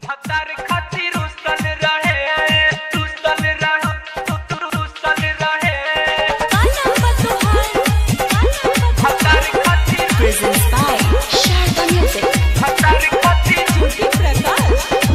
भतार खातिर रुसल रहे भतार खातिर Presents by Sharda Music. भतार खातिर Jyoti Prakash.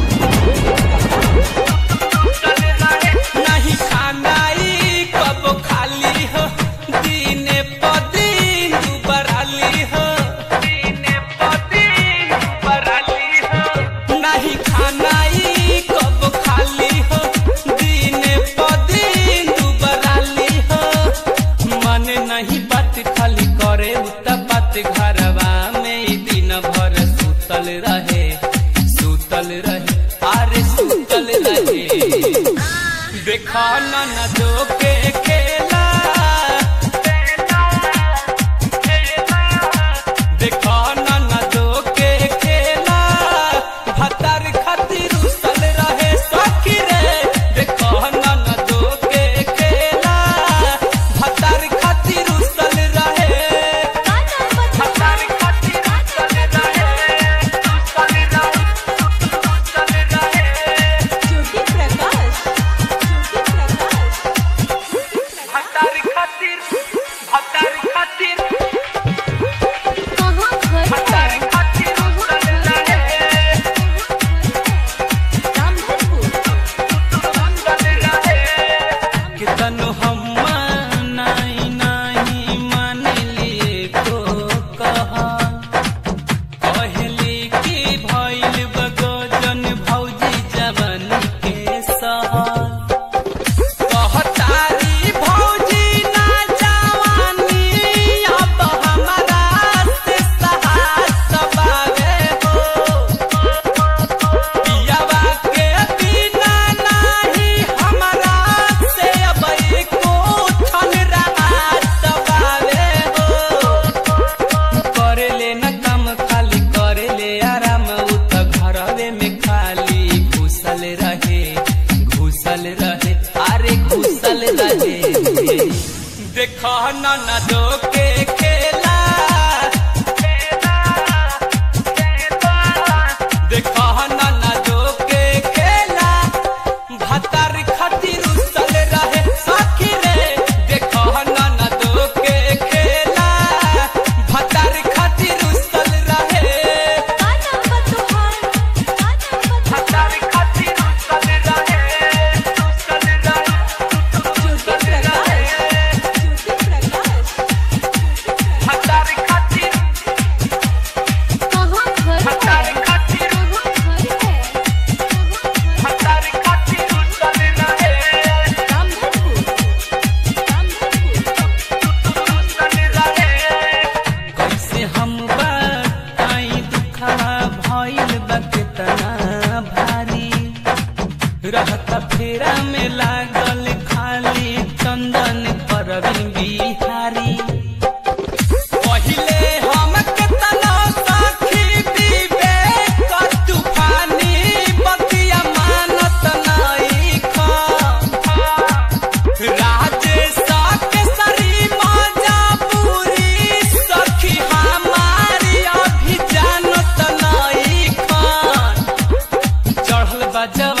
रुसल रहे नहीं खानाई कब खाली हो दीने पदीन दुबराली हो दीने पदीन दुबराली हो नहीं खानाई कब खाली हो दीने पदीन दुबराली हो मन नहीं बात खाली करे उता बात घरवा में दिन भर सुतल रहे अरे सुतल रहे देखा न दो के खेला देखा न दो के खेला भतार खातिर रुसल रहे सखी रे देखा न दो के खेला भतार खातिर रुसल रहे भतार खातिर रुसल रहे Jyoti Prakash. भतार खातिर कहाँ घर भतार है? खातिर रुसल रहे रामधनपुर. कितनो हम नहीं मान लिए को कहा कहली कि भइल बगोजन भौजी जवन के सहा कहतारी भौजी ना जवानी अब हमारा से सहास बावे हो पियावा के बिना नहीं हमारा से अब एको छन राहत बावे हो करे ले न काम खाली करे ले आराम उ त घरवे में खाली घुसल रहे अरे घुसल रहे देखा न दो के खेला देखा न दो के खेला भतार खातिर रुसल रहे सखी रे देखा न दो के खेला भतार खातिर रुसल रहे भतार खातिर रुसल रहे Jyoti Prakash. भतार खातिर कहाँ घर भतार है? खातिर भतार खातिर रुसल रहे रामधनपुर. कैसे हम बताई दुखवा भइल बा केतना भारी रहता फेरा में लागल खाली चंदन परवीन बिहारी पहिले हम केतना साखी विवेक तूफानी बतिया मानत नहीं खा राजेश केसरी माजा पूरी सखी हमारी अभी जानत नहीं खान चढ़ल बजा